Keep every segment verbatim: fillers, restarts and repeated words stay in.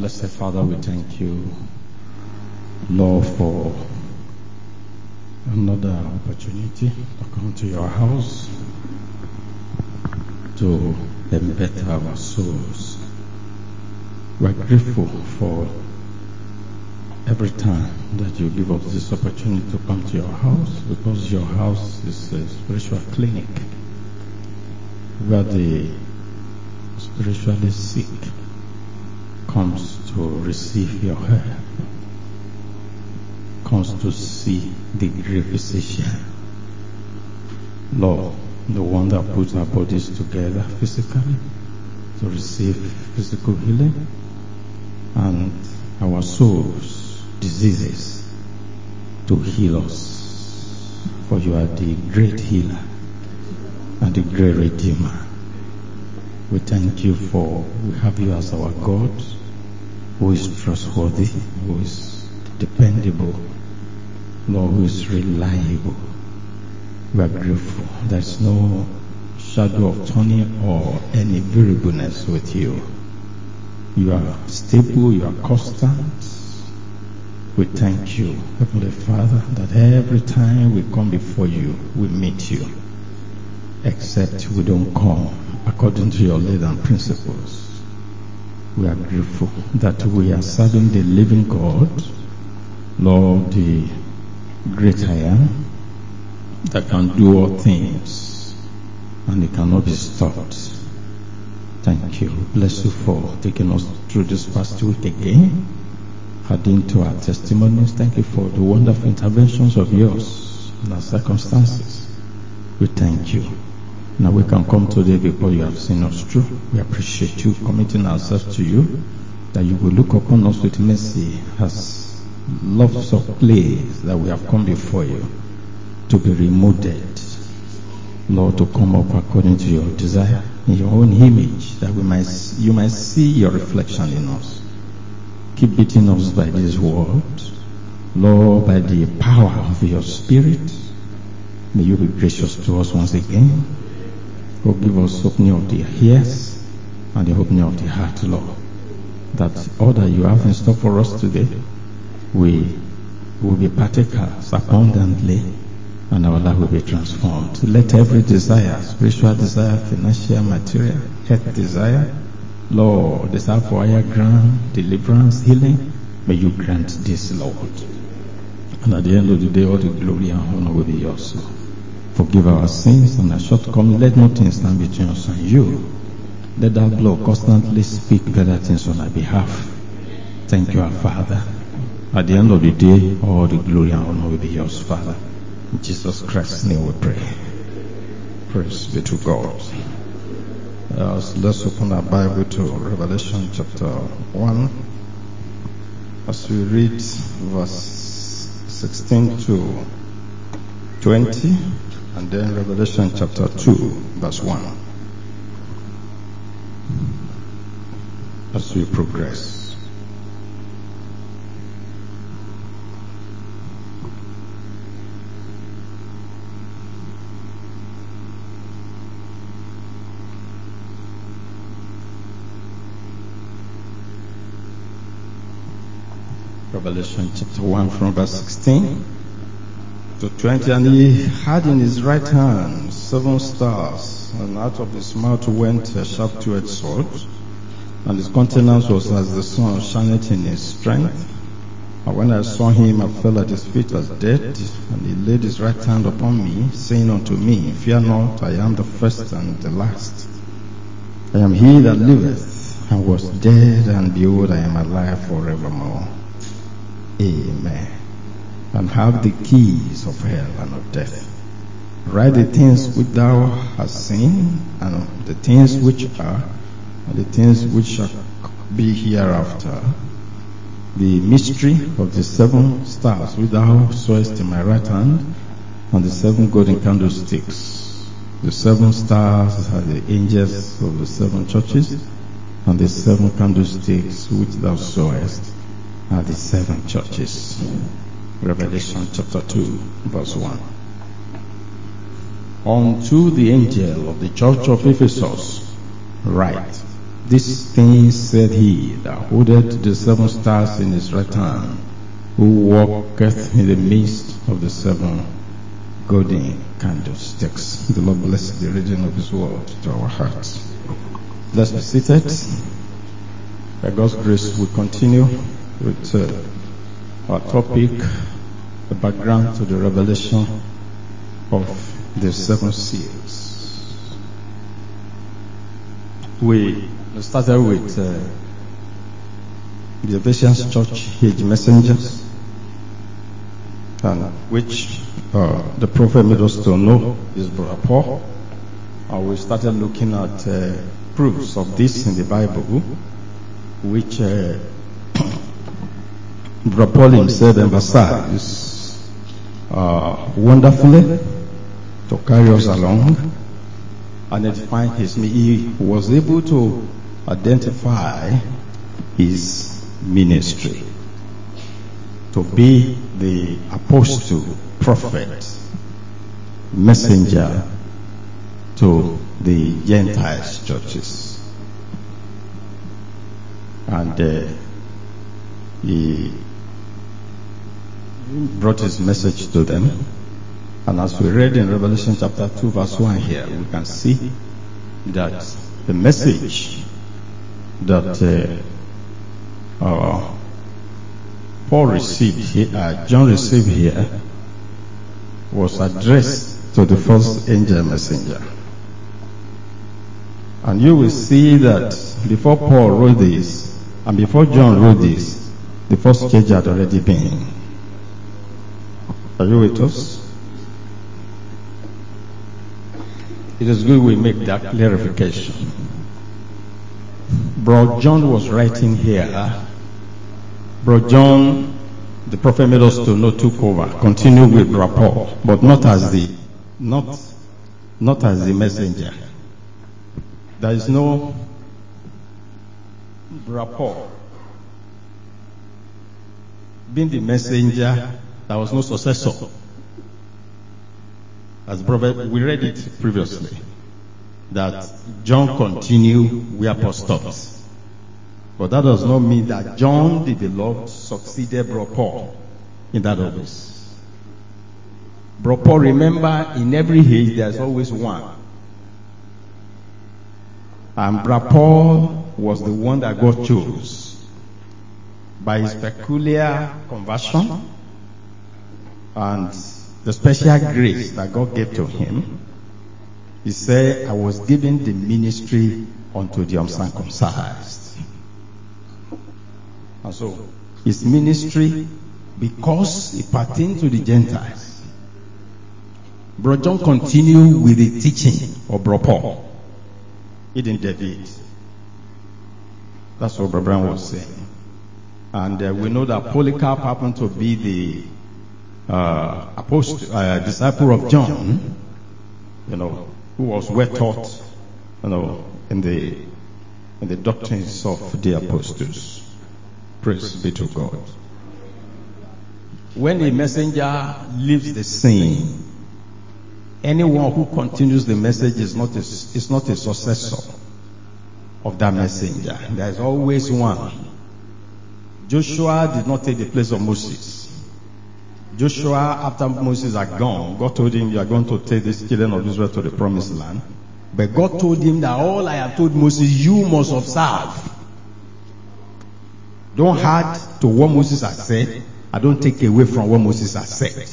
Blessed Father, we thank you, Lord, for another opportunity to come to your house to better our souls. We're grateful for every time that you give us this opportunity to come to your house, because your house is a spiritual clinic where the spiritually sick comes to receive your help, comes to see the great physician. Lord, the one that puts our bodies together physically to receive physical healing, and our souls, diseases, to heal us. For you are the great healer and the great redeemer. We thank you for we have you as our God, who is trustworthy, who is dependable, Lord, who is reliable. We are grateful. There's no shadow of turning or any variableness with you. You are stable, you are constant. We thank you, Heavenly Father, that every time we come before you, we meet you. Except we don't come according to your laws and principles. We are grateful that we are serving the living God, Lord, the great I am, that can do all things, and it cannot be stopped. Thank you. Bless you for taking us through this past week again, adding to our testimonies. Thank you for the wonderful interventions of yours in our circumstances. We thank you. Now we can come today because you have seen us through. We appreciate you, committing ourselves to you, that you will look upon us with mercy as loves of place that we have come before you to be remolded, Lord, to come up according to your desire in your own image, that we might you might see your reflection in us. Keep beating us by this word, Lord, by the power of your Spirit. May you be gracious to us once again. Oh, give us opening of the ears and the opening of the heart, Lord, that all that you have in store for us today, we will be partakers abundantly, and our life will be transformed. Let every desire, spiritual desire, financial, material, health desire, Lord, desire for higher ground, deliverance, healing, may you grant this, Lord. And at the end of the day, all the glory and honor will be yours, Lord. Forgive our sins and our shortcomings. Let nothing stand between us and you. Let that blood constantly speak better things on our behalf. Thank you, our Father. At the end of the day, all the glory and honor will be yours, Father. In Jesus Christ's name we pray. Praise be to God. Uh, so let's open our Bible to Revelation chapter one. As we read verse sixteen to twenty, and then Revelation chapter two, verse one. As we progress. Revelation chapter one from verse sixteen to twenty. And he had in his right hand seven stars, and out of his mouth went a sharp two-edged sword, and his countenance was as the sun shineth in his strength. And when I saw him, I fell at his feet as dead, and he laid his right hand upon me, saying unto me, Fear not, I am the first and the last. I am he that liveth, and was dead, and behold, I am alive forevermore. Amen. And have the keys of hell and of death. Write the things which thou hast seen, and the things which are, and the things which shall be hereafter. The mystery of the seven stars which thou sawest in my right hand, and the seven golden candlesticks. The seven stars are the angels of the seven churches, and the seven candlesticks which thou sawest are the seven churches. Revelation chapter two, verse one. Unto the angel of the church of Ephesus write, These things said he that holdeth the seven stars in his right hand, who walketh in the midst of the seven golden candlesticks. The Lord bless the reading of his word to our hearts. Let's be seated. By God's grace, we continue with uh, our topic, the background to the revelation of the seven seals. We started with uh, the Ephesians Church Age Messengers, and which uh, the prophet made us to know is Brother Paul. And we started looking at uh, proofs of this in the Bible, which uh, Brother Paul himself emphasized uh, wonderfully to carry us along and define his. He was able to identify his ministry to be the apostle, prophet, messenger to the Gentiles churches. And uh, he brought his message to them. And as we read in Revelation chapter two verse one here, we can see that the message that uh, uh, Paul received here, uh, John received here, was addressed to the first angel messenger. And you will see that before Paul wrote this, and before John wrote this, the first church had already been. Are you with us? It is good we make that clarification. Bro John was writing here. Bro John, the prophet made us to know, took over, continued with Bro Paul, but not as the, not, not as the messenger. There is no Bro Paul being the messenger. There was no successor. As prophet, we read it previously, that John continued where Paul stopped. But that does not mean that John the Beloved succeeded Bro Paul in that office. Bro Paul, remember, in every age there's always one. And Bro Paul was the one that God chose by his peculiar conversion and the special grace that God gave to him. He said, I was given the ministry unto the uncircumcised. And so, his ministry, because it pertained to the Gentiles, Bro John continued with the teaching of Bro Paul. He didn't deviate. That's what Bro Brown was saying. And uh, we know that Polycarp happened to be the Uh, apostle, uh, disciple of John, you know, who was well taught, you know, in the in the doctrines of the apostles. Praise be to God. When a messenger leaves the scene, anyone who continues the message is not a, is not a successor of that messenger. There is always one. Joshua did not take the place of Moses. Joshua, after Moses had gone, God told him, you are going to take the children of Israel to the promised land. But God told him that all I have told Moses, you must observe. Don't add to what Moses has said. I don't take away from what Moses has said.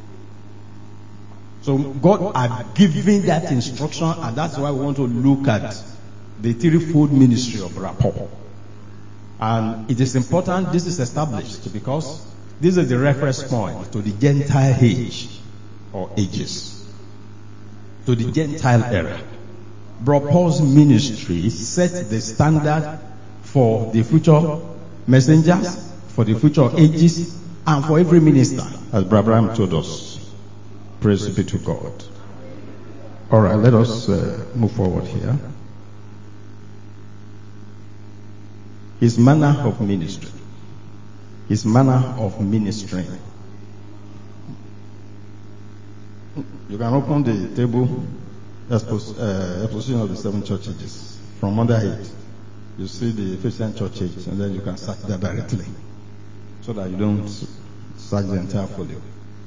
So God had given that instruction, and that's why we want to look at the threefold ministry of Paul. And it is important this is established because this is the reference point to the Gentile age or ages, to the Gentile era. Bro Paul's ministry set the standard for the future messengers, for the future ages, and for every minister, as Brother Abraham told us. Praise be to God. All right, let us uh, move forward here. His manner of ministry. His manner of ministering. You can open the table, expos, uh, exposition of the seven churches from under it. you see the Ephesian church age, and then you can search that directly, so that you don't search the entire folio.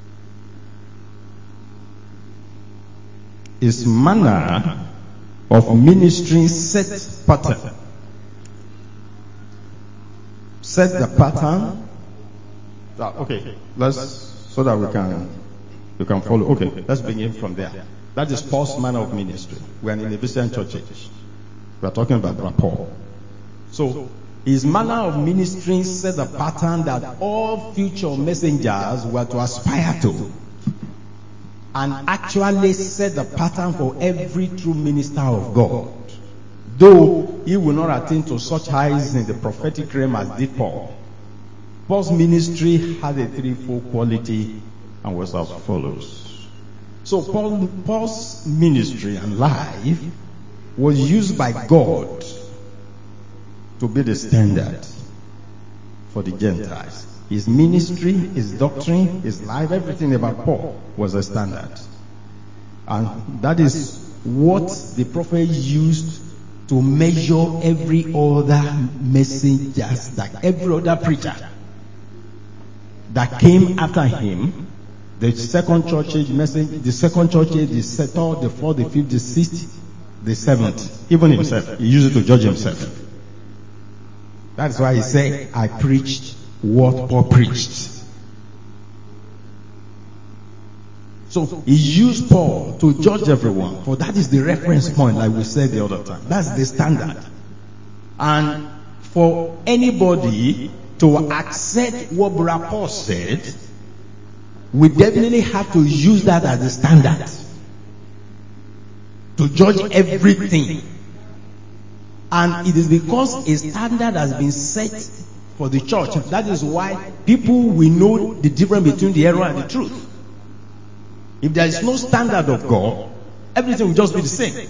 His manner of ministry set pattern. Set the pattern. Ah, okay, let's so that we can we can follow. Okay, let's begin from there. That is Paul's manner of ministry. We are in the Ephesian church age. We are talking about Paul. So his manner of ministry set the pattern that all future messengers were to aspire to, and actually set the pattern for every true minister of God. Though he will not attain to such heights in the prophetic realm as did Paul, Paul's ministry had a threefold quality and was as follows. So Paul, Paul's ministry and life was used by God to be the standard for the Gentiles. His ministry, his doctrine, his life, everything about Paul was a standard. And that is what the prophet used to measure every other messenger, like every other preacher that came after him. The second church age message, the second church age, the third, the fourth, the fifth, the sixth, the seventh. Even himself, he used it to judge himself. That's why he said, I preached what Paul preached. So he used Paul to judge everyone, for that is the reference point, like we said the other time. That's the standard. And for anybody to accept what Brother Paul said, we definitely have to use that as the standard to judge everything. And it is because a standard has been set for the church. That is why people will know the difference between the error and the truth. If there is no standard of God, everything will just be the same.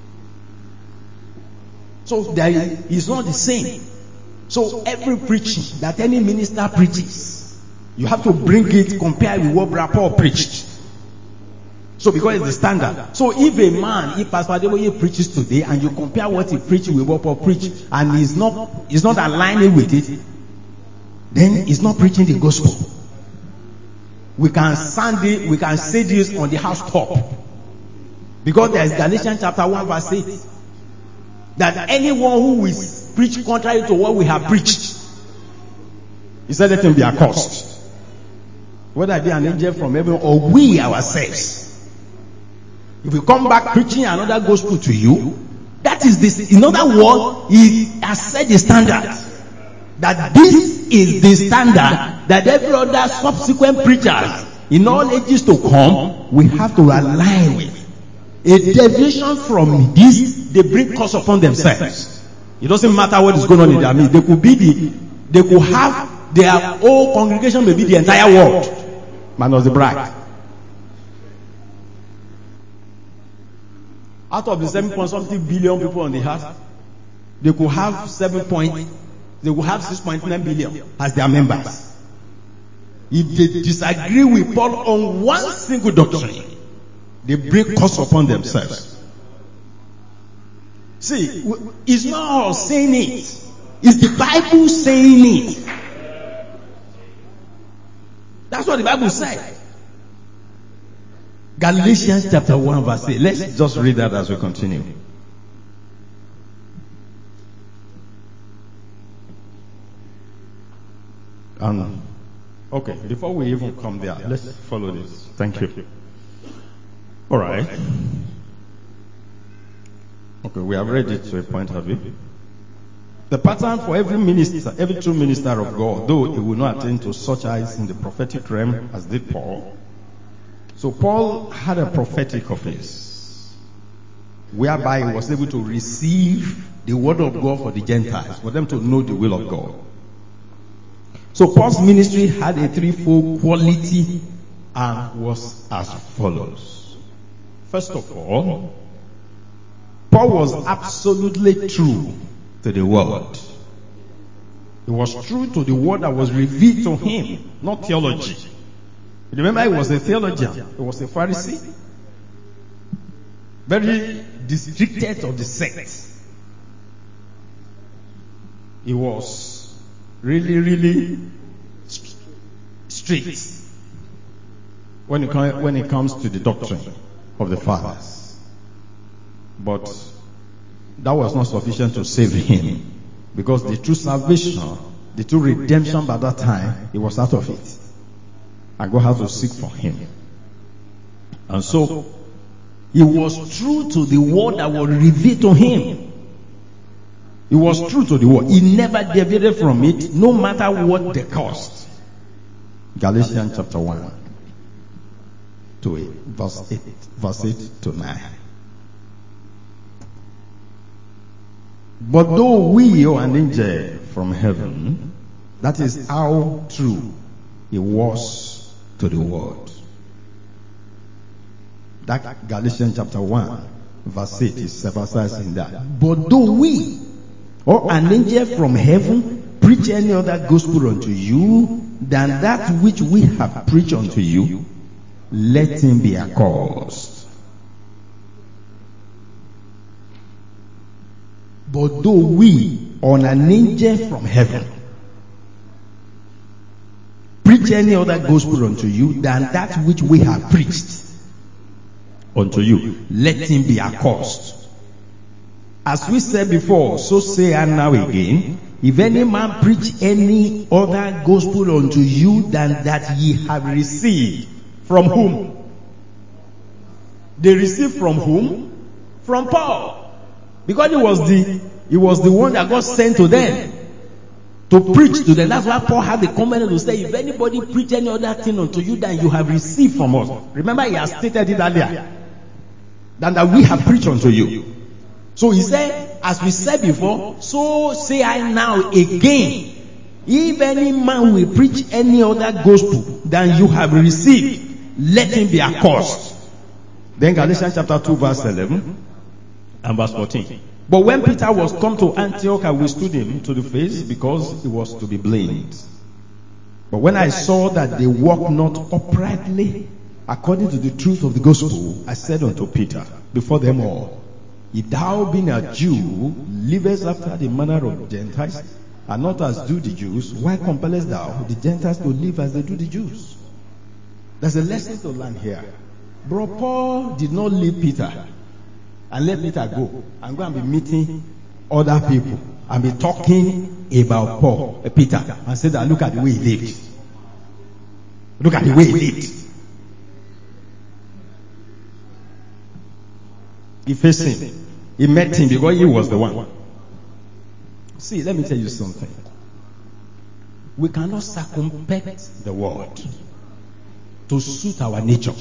So there is not the same. So every preaching that any minister preaches, you have to bring it compared with what Brother Paul preached. So because it's the standard. So if a man, if Pastor Adeboye preaches today and you compare what he preached with what Paul preached, and he's not he's not aligning with it, then he's not preaching the gospel. We can sound it, we can say this on the housetop. Because there is Galatians chapter one verse eight. That anyone who will preach contrary to what we have preached, he said, let him be accursed. Whether it be an angel from heaven or we ourselves. If we come back preaching another gospel to you, that is this. In other words, he has set the standard. That this is the standard that every other subsequent preachers in all ages to come, we have to align with. A deviation from this, they bring curse upon themselves. It doesn't matter what is going on in their midst. They could be the, they could have their whole congregation, maybe the entire world, minus the bride. Out of the seven point something billion people on the earth, they could have seven point, they could have six point nine billion as their members. If they disagree with Paul on one single doctrine, they bring curse upon themselves. See, it's not us saying it. It's the Bible saying it. That's what the Bible said. Galatians chapter one verse eight. Let's just read that as we continue. Um, okay, before we even come there, let's follow this. Thank you. All right. Okay, we have read it to a point, have we? The pattern for every minister, every true minister of God, though he will not attain to such heights in the prophetic realm as did Paul. So Paul had a prophetic office, whereby he was able to receive the word of God for the Gentiles, for them to know the will of God. So Paul's ministry had a threefold quality and was as follows. First of all, Paul was absolutely true to the word. He was true to the word that was revealed to him, not theology. Remember, he was a theologian. He was a Pharisee. Very districted of the sect. he was really, really strict when it, when it comes to the doctrine of the fathers. But that was not sufficient to save him, because the true salvation, the true redemption by that time, he was out of it. And God had to seek for him. And so, he was true to the word that was revealed to him. He was true to the word. He never deviated from it, no matter what the cost. Galatians chapter one to eight, verse eight, verse eight to nine. But though we owe an angel from heaven, that is how true he was to the word. That Galatians chapter one, verse eight is emphasizing that. But though we or an angel from heaven preach any other gospel unto you than that which we have preached unto you, let him be accursed. But though we or an angel from heaven preach any other gospel unto you than that which we have preached unto you, let him be accursed. As we said before, so say I now again, if any man preach any other gospel unto you than that ye have received, from whom? They received from whom? From Paul. Because he was the he was the one that God sent to them to preach to them. That's why Paul had the comment to say, if anybody preach any other thing unto you than you have received from us. Remember, he has stated it earlier, than that we have preached unto you. So he said, as we said before, so say I now again, if any man will preach any other gospel than you have received, let him be accursed. Then Galatians chapter two verse eleven and verse fourteen. But when Peter was come to Antioch, I withstood him to the face, because he was to be blamed. But when I saw that they walked not uprightly according to the truth of the gospel, I said unto Peter before them all, if thou being a Jew, livest after the manner of Gentiles, and not as do the Jews, why compellest thou the Gentiles to live as they do the Jews? There's a lesson to learn here. Bro, Paul did not leave Peter and let Peter go and go and be meeting other people and be talking about Paul, uh, Peter, and say that look at the way he lived. Look at the way he lived. He faced him. He met him because he was the one. See, let me tell you something. We cannot circumvent the world to suit our nature.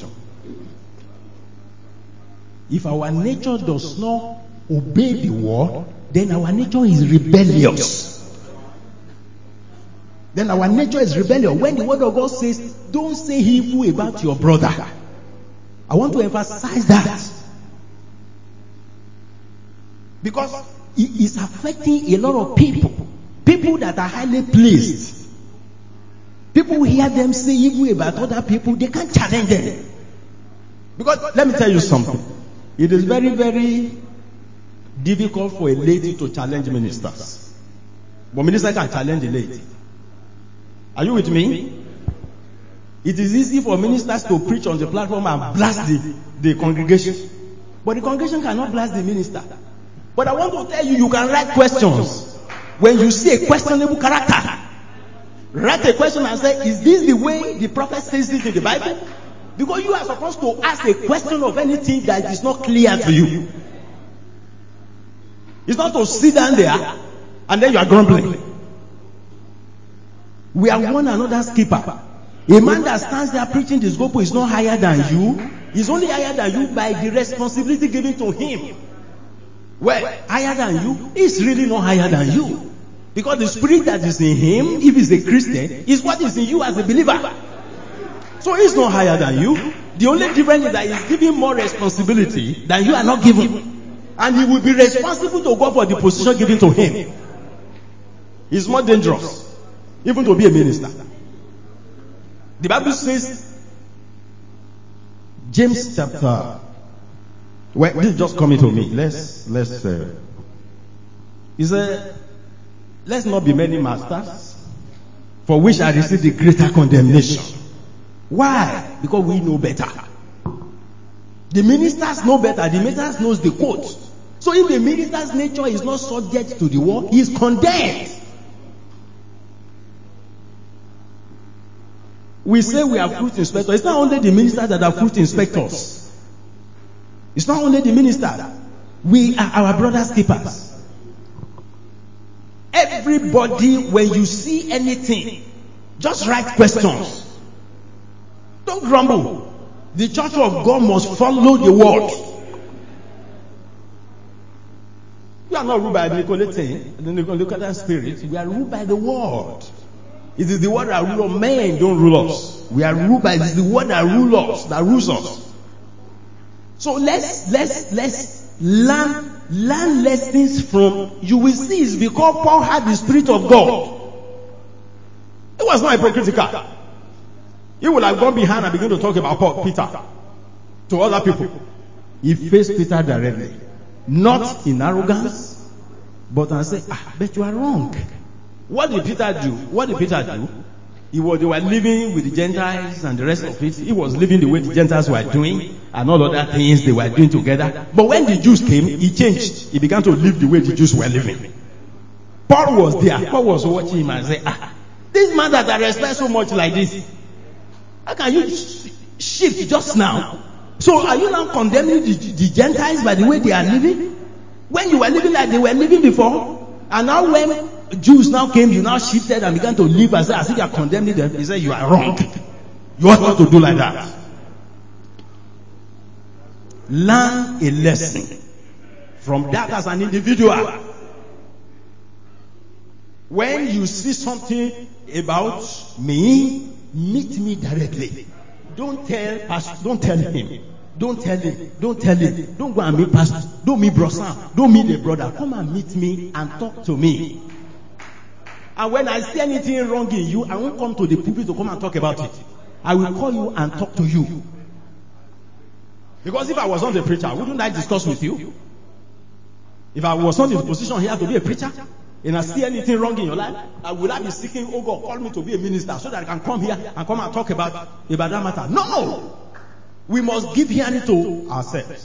If our nature does not obey the word, then our nature is rebellious. Then our nature is rebellious. When the word of God says, don't say evil about your brother, I want to emphasize that. Because it is affecting a lot of people. People that are highly pleased. People who hear them say evil about other people, they can't challenge them. Because let me tell you something. It is very, very difficult for a lady to challenge ministers. But minister can challenge a lady. Are you with me? It is easy for ministers to preach on the platform and blast the, the congregation. But the congregation cannot blast the minister. But I want to tell you, you can write questions. When you see a questionable character, write a question and say, is this the way the prophet says it in the Bible? Because you are supposed to ask a question of anything that is not clear to you. It's not to sit down there and then you are grumbling. We are one another's keeper. A man that stands there preaching this gospel is not higher than you. He's only higher than you by the responsibility given to him. Well, higher than you is really not higher than you. Because the spirit that is in him, if he's a Christian, is what is in you as a believer. So he's not higher than you. The only difference is that he's giving more responsibility than you are not given. And he will be responsible to go for the position given to him. It's more dangerous, even to be a minister. The Bible says, James chapter, well, this is just coming to me. Let's, let's, uh, he said, Let's not be many masters, for which I receive the greater condemnation. Why? Because we know better. The ministers know better. The ministers knows the code. So if the minister's nature is not subject to the word, he is condemned. We say we are fruit inspectors. It's not only the ministers that are fruit inspectors. It's not only the ministers. We are our brother's keepers. Everybody, when you see anything, just write questions. Don't grumble. The church of God must follow the word. We are not ruled by the Nicolaitans, the Nicolaitan spirit. We are ruled by the word. It is the word that rules us. Men don't rule us. We are ruled by it is the word that rules us, that rules us. So let's let's let's learn learn lessons from. You will see it's because Paul had the Spirit of God. It was not hypocritical. He would have gone behind and begin to talk about Paul, Peter to other people. He faced Peter directly, not in arrogance, but and say, "Ah, but you are wrong." What did Peter do? What did Peter do? He was, they were living with the Gentiles and the rest of it. He was living the way the Gentiles were doing and all other things they were doing together. But when the Jews came, he changed. He began to live the way the Jews were living. Paul was there. Paul was watching him and said, "Ah, this man that I respect so much like this, how can you shift just now? So are you now condemning the, the Gentiles by the way they are living? When you were living like they were living before, and now when Jews now came, you now shifted and began to live as, as if you are condemning them." He said, "You are wrong. You ought not to do like that." Learn a lesson from that as an individual. When you see something about me, meet me directly. Don't tell pastor, don't tell him. Don't tell him. Don't tell him. Don't go and meet pastor. Don't meet brother. Don't meet the brother. Come and meet me and talk to me. And when I see anything wrong in you, I won't come to the pulpit to come and talk about it. I will call you and talk to you. Because if I was not a preacher, wouldn't I discuss with you? If I was not in the position here to be a preacher, and I see anything wrong in your life, I would I be seeking, "Oh God, call me to be a minister so that I can come here and come and talk about, about that matter." No! We must give hearing to ourselves.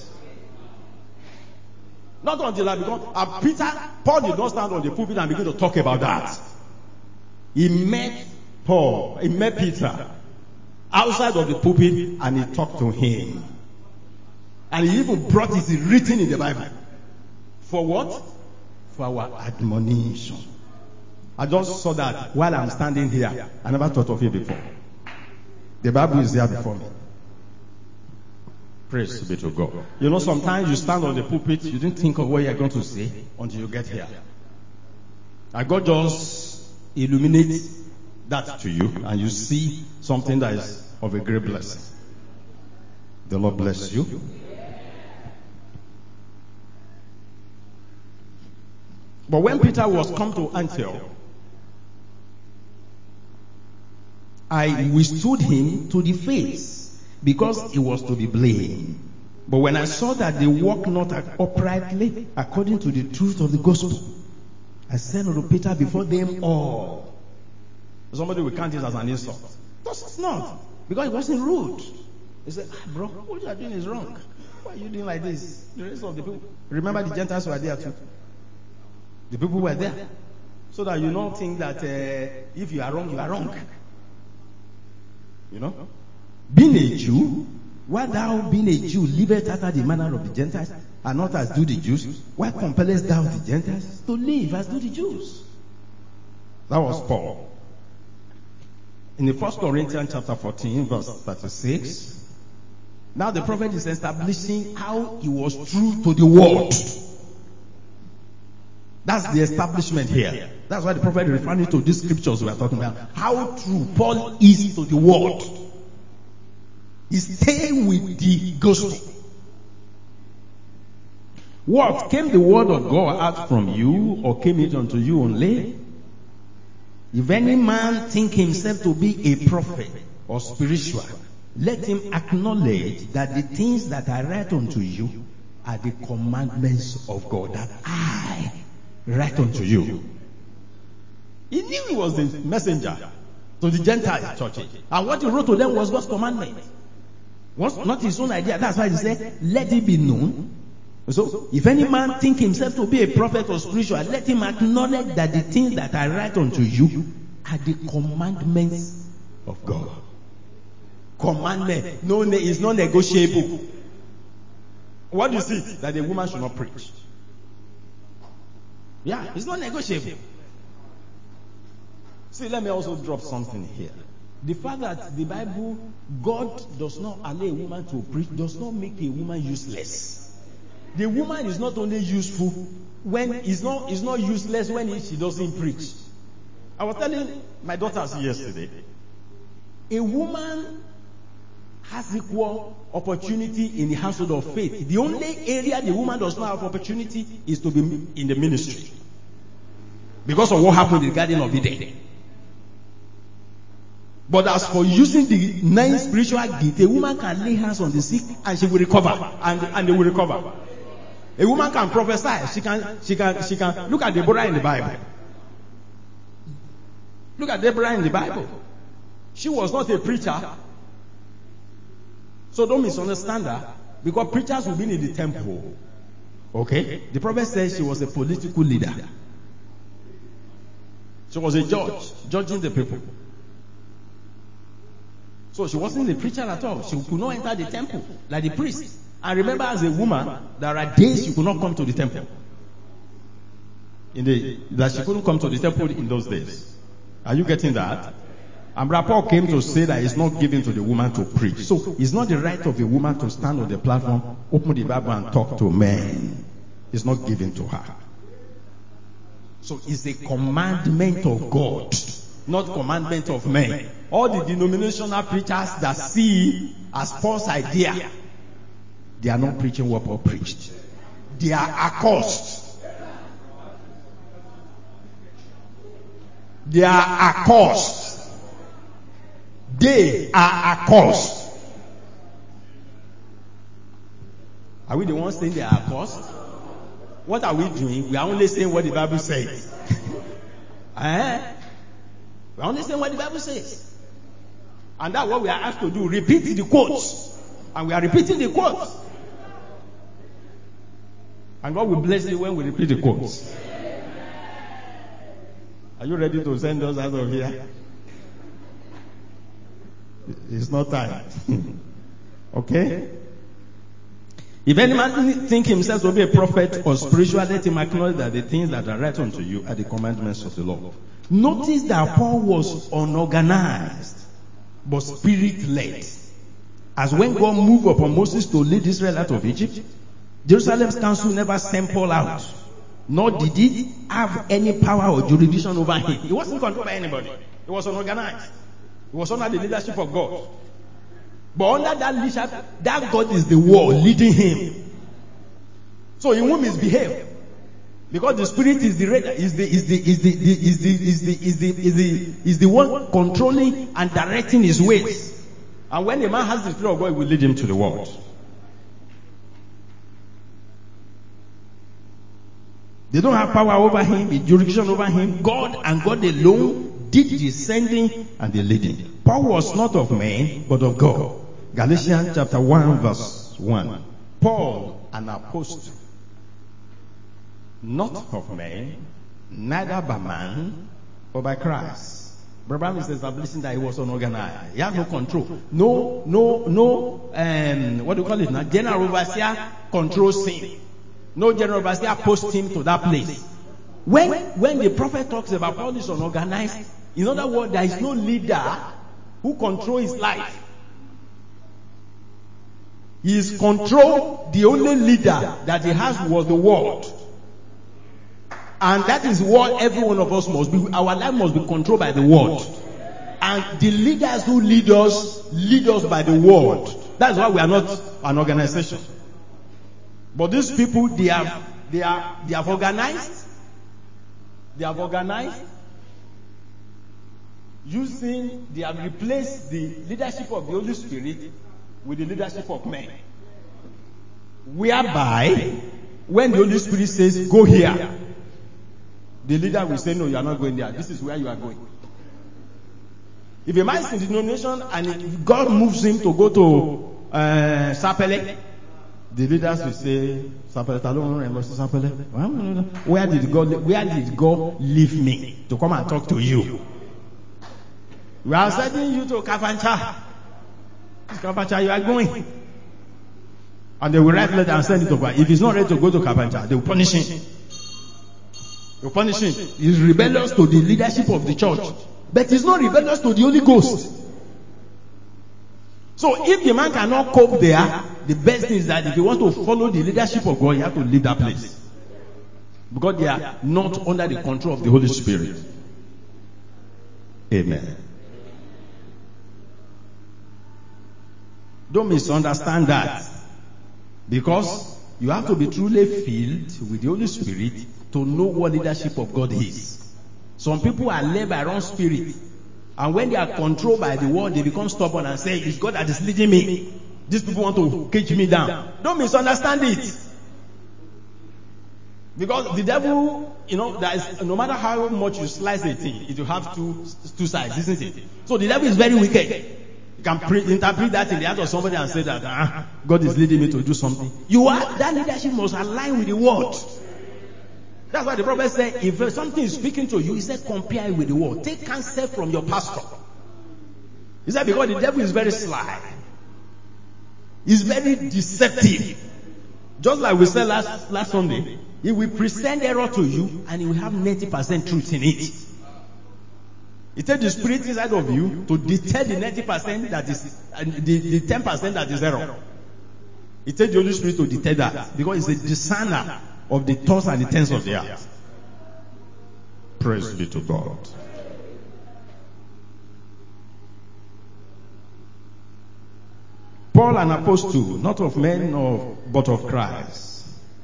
Not until I become a Peter. Paul did not stand on the pulpit and begin to talk about that. He met Paul, he met Peter outside of the pulpit and he talked to him. And he even brought it written in the Bible. For what? For our admonition. I just saw that while I'm standing here. I never thought of it before. The Bible is there before me. Praise be to God. You know, sometimes you stand on the pulpit, you didn't think of what you're going to say until you get here. And God just illuminates that to you, and you see something that is of a great blessing. The Lord bless you. But when Peter was come to Antioch, I withstood him to the face, because he was to be blamed. But when I saw that they walk not uprightly according to the truth of the gospel, I said unto Peter before them all. Somebody will count it as an insult. That's not. Because it wasn't rude. He said, "Ah, bro, what you are doing is wrong. Why are you doing like this?" The rest of the people, remember the Gentiles were there too. The people were there. So that you don't think that uh, if you are wrong, you are wrong. You know? Being a Jew, why thou being a Jew livest after the manner of the Gentiles, and not as do the Jews? Why compellest thou the Gentiles to live as do the Jews? That was Paul. In the First Corinthians chapter fourteen, verse thirty-six, now the prophet is establishing how he was true to the word. That's the establishment here. That's why the prophet is referring to these scriptures we are talking about. How true Paul is to the word. He stayed with the gospel. What? Came the word of God out from you, or came it unto you only? If any man think himself to be a prophet or spiritual, let him acknowledge that the things that I write unto you are the commandments of God, that I write unto you. He knew he was the messenger to the Gentile churches. And what he wrote to them was God's commandment. Was not his own idea. That's why he said, let it be known. So, if any man think himself to be a prophet or spiritual, let him acknowledge that the things that I write unto you are the commandments of God. Commandment. No, it's not negotiable. What do you see? That a woman should not preach. Yeah, it's not negotiable. See, let me also drop something here. The fact that the Bible, God does not allow a woman to preach, does not make a woman useless. The woman is not only useful when it's not, it's not useless when she doesn't preach. I was telling my daughters yesterday, a woman has equal opportunity in the household of faith. The only area the woman does not have opportunity is to be in the ministry. Because of what happened in the Garden of Eden. But as for using the nine spiritual gifts, a woman can lay hands on the sick and she will recover. And, and they will recover. A woman can prophesy. She can, she can, she can. Look at Deborah in the Bible. Look at Deborah in the Bible. She was not a preacher. So don't misunderstand her. Because preachers will be in the temple. Okay? The prophet says she was a political leader. She was a judge, judging the people. So she wasn't a preacher at all. She could not enter the temple like the priest. And remember, as a woman, there are days you could not come to the temple. In the that she couldn't come to the temple in those days. Are you getting that? And Brother Paul came to say that it's not given to the woman to preach. So it's not the right of a woman to stand on the platform, open the Bible and talk to men. It's not given to her. So it's a commandment of God, not commandment of men. All the denominational preachers that see as Paul's idea, they are not preaching what Paul preached. They are accursed. They are accursed. They are accursed. Are we the ones saying they are accursed? What are we doing? We are only saying what the Bible says. eh? We are only saying what the Bible says. And that's what we are asked to do. Repeat the quotes. And we are repeating the quotes. And God will bless you when we repeat the quotes. Are you ready to send us out of here? It's not time. Okay? If any man think himself to be a prophet or spiritual, let him acknowledge that the things that are right unto you are the commandments of the Lord. Notice that Paul was unorganized, but spirit-led. As when God moved upon Moses to lead Israel out of Egypt, Jerusalem's council never sent Paul out, nor did he have any power or jurisdiction over him. He wasn't controlled by anybody. He was unorganized. He was under the leadership of God. But under that leadership, that God is the word leading him. So he won't misbehave. Because the spirit is the is the is the is the is the is the is the is the is the one controlling and directing his ways. And when a man has the spirit of God, he will lead him to the word. They don't have power over him, the jurisdiction over him. God and God alone did the sending and the leading. Paul was not of men, but of God. Galatians chapter one verse one. Paul, an apostle, not of men, neither by man, but by Christ. Abraham is establishing that he was unorganized. He had no control. No, no, no, um, what do you call it now? General overseer controls him. No general overseer posts him to that place. When, when the prophet talks about Paul is unorganized, in other words, there is no leader who controls his life. He is controlled. The only leader that he has was the word. And that is what every one of us must be. Our life must be controlled by the word. And the leaders who lead us, lead us by the word. That's why we are not an organization. But these people, they have, they are, they have organized. They have organized. Using, they have replaced the leadership of the Holy Spirit with the leadership of men. Whereby, when the Holy Spirit says, go here, The leader will say, no, you are not going there. This is where you are going. If a man is in the denomination and if God moves him to go to uh, Sapele, the leaders will say, Sapele, Sapele. Where did God, where did God leave me to come and talk to you? We are sending you to Kafancha. Kafancha, you are going. And they will write letter and send it over. If he's not ready to go to Kafancha, they will punish him. They will punish him. He's rebellious to the leadership of the church. But he's not rebellious to the Holy Ghost. So if the man cannot cope there, the best thing is that if you want to follow the leadership of God, you have to leave that place. Because they are not under the control of the Holy Spirit. Amen. Don't misunderstand that. Because you have to be truly filled with the Holy Spirit to know what leadership of God is. Some people are led by wrong spirit. And when they are controlled by the world, they become stubborn and say, it's God that is leading me. These people want to cage me down. Don't misunderstand it. Because the devil, you know, there is, no matter how much you slice a thing, it will have two, two sides, isn't it? So the devil is very wicked. You can pre- interpret that in the heart of somebody and say that, ah, God is leading me to do something. You are, that leadership must align with the word. That's why the prophet said, if something is speaking to you, he said, compare it with the word. Take counsel from your pastor. He said, because the devil is very sly. He's very deceptive. Just like we said last, last Sunday, he will present error to you and he will have ninety percent truth in it. He takes the spirit inside of you to detect the ninety percent that is, and the, the ten percent that is error. He takes the Holy Spirit to detect that because he's a discerner of the thoughts and the intents of the heart. Praise be to God. Paul, an apostle, not of men nor but of Christ,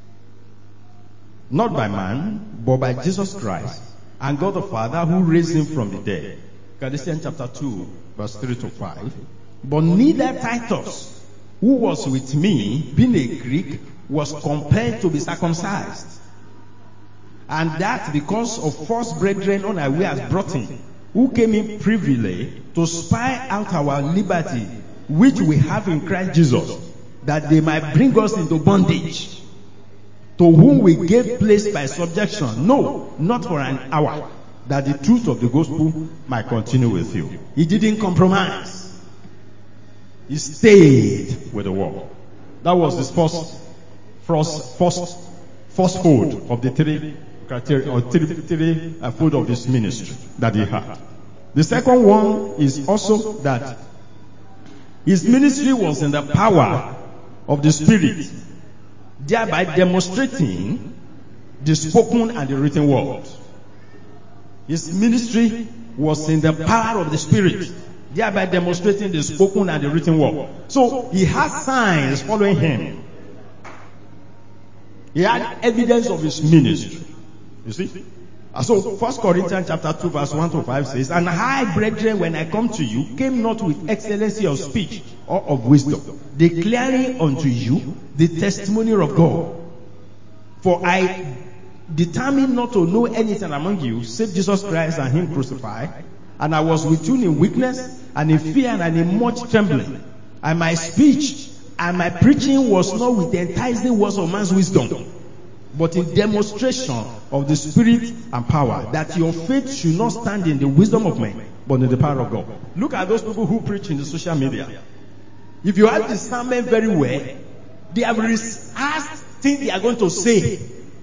not by man, but by Jesus Christ, and God the Father who raised him from the dead. Galatians chapter two, verse three to five. But neither Titus, who was with me, being a Greek, was compelled to be circumcised. And that because of false brethren unawares brought him, who came in privily to spy out our liberty, which we have in Christ Jesus, that they might bring us into bondage, to whom we gave place by subjection, no, not for an hour, that the truth of the gospel might continue with you. He didn't compromise. He stayed with the word. That was his first, first, first, first fold of the three criteria, or three, three uh, fold of his ministry that he had. The second one is also that his ministry was in the power of the Spirit, thereby demonstrating the spoken and the written word. His ministry was in the power of the Spirit, thereby demonstrating the spoken and the written word. So he had signs following him. He had evidence of his ministry. You see? So First Corinthians chapter two verse one to five says, and I, brethren, when I come to you, came not with excellency of speech or of wisdom, declaring unto you the testimony of God. For I determined not to know anything among you, save Jesus Christ and him crucified. And I was with you in weakness, and in fear, and in much trembling. And my speech and my preaching was not with the enticing words of man's wisdom, but in demonstration of the Spirit and power, that your faith should not stand in the wisdom of men, but in the power of God. Look at those people who preach in the social media. If you have discernment very well, they have rehearsed things they are going to say.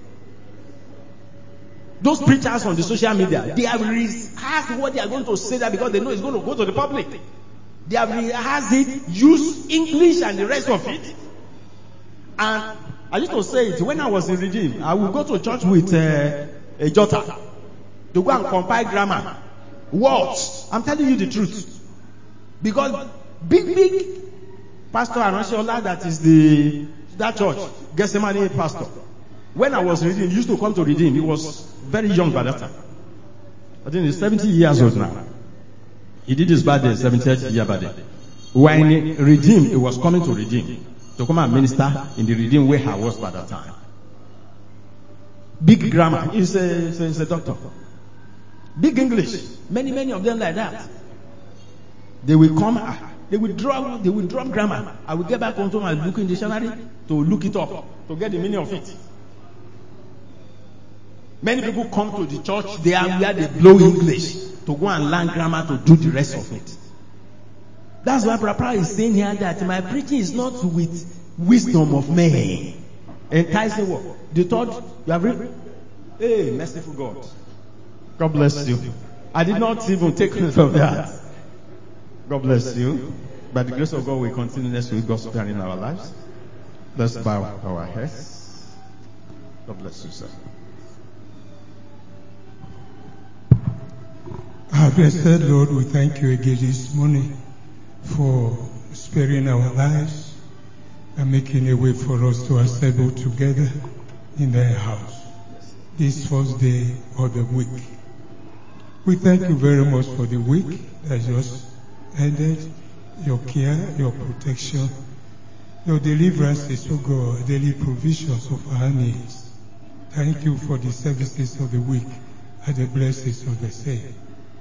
Those preachers on the social media, they have rehearsed what they are going to say that because they know it's going to go to the public. They have rehearsed it, used English and the rest of it. And I used to say it when I was in Redeem. I would go to church with uh, a jota to go and compile grammar, words. I'm telling you the truth. Because big, big Pastor Aranshola, that is the that church, Gethsemane pastor. When I was reading, he used to come to Redeem. He was very young by that time. I think he's seventy years old now. He did his birthday, seventieth year birthday. When he redeemed, he was coming to Redeem to come and minister in the Redeem where I was by that time. Big grammar. He's a, he's a, he's a doctor. Big English. Many, many of them like that. They will come, they will drop, they will drop grammar. I will get back onto my looking dictionary to look it up, to get the meaning of it. Many people come to the church there where they blow English to go and learn grammar to do the rest of it. That's why Prabhupada is saying here that my preaching is not with wisdom of men. Enticing word. The third, you have read? Hey, merciful God. God bless you. I did not even take note of that. God bless you. By the grace of God, we continue next week, God's plan in our lives. Let's bow our heads. God bless you, sir. Our blessed Lord, we thank you again this morning for sparing our lives and making a way for us to assemble together in thy house this first day of the week. We thank you very much for the week that just ended, your care, your protection, your deliverances, oh God, daily provisions of our needs. Thank you for the services of the week and the blessings of the same.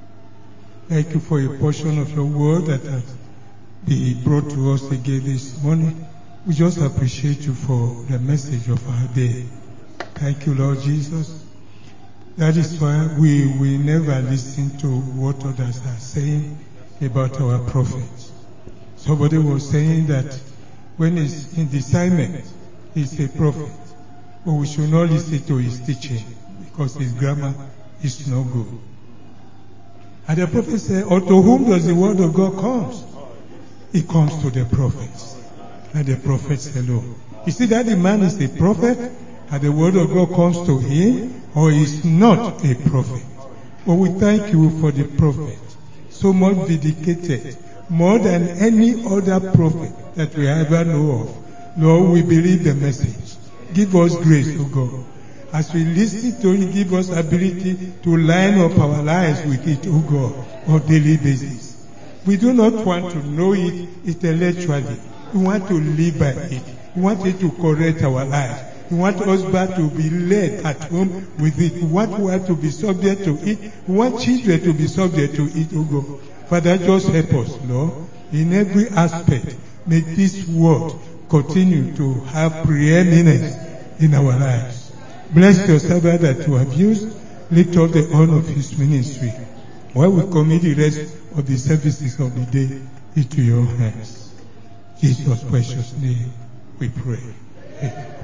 Thank you for a portion of your word that has been brought to us again this morning. We just appreciate you for the message of our day. Thank you, Lord Jesus. That is why we will never listen to what others are saying about our prophets. Somebody was saying that when he's in discernment, he's a prophet. But we should not listen to his teaching because his grammar is no good. And the prophet said, unto whom does the word of God come? It comes to the prophets. And the prophets alone. You see that the man is a prophet and the word of God comes to him, or is not a prophet. But we thank you for the prophet. So much dedicated, more than any other prophet that we ever know of. Lord, we believe the message. Give us grace, O God. As we listen to it, give us ability to line up our lives with it, O God, on a daily basis. We do not want to know it intellectually. We want to live by it. We want it to correct our lives. We want husband to be led at home with it. We want wife to be subject to it. We want children to be subject to it, O God. Father, just help us, Lord, in every aspect. Make this word continue to have preeminence in our lives. Bless your servant that you have used. Lift up the honor of his ministry. While we commit the rest of the services of the day into your hands. Jesus' precious name we pray. Amen.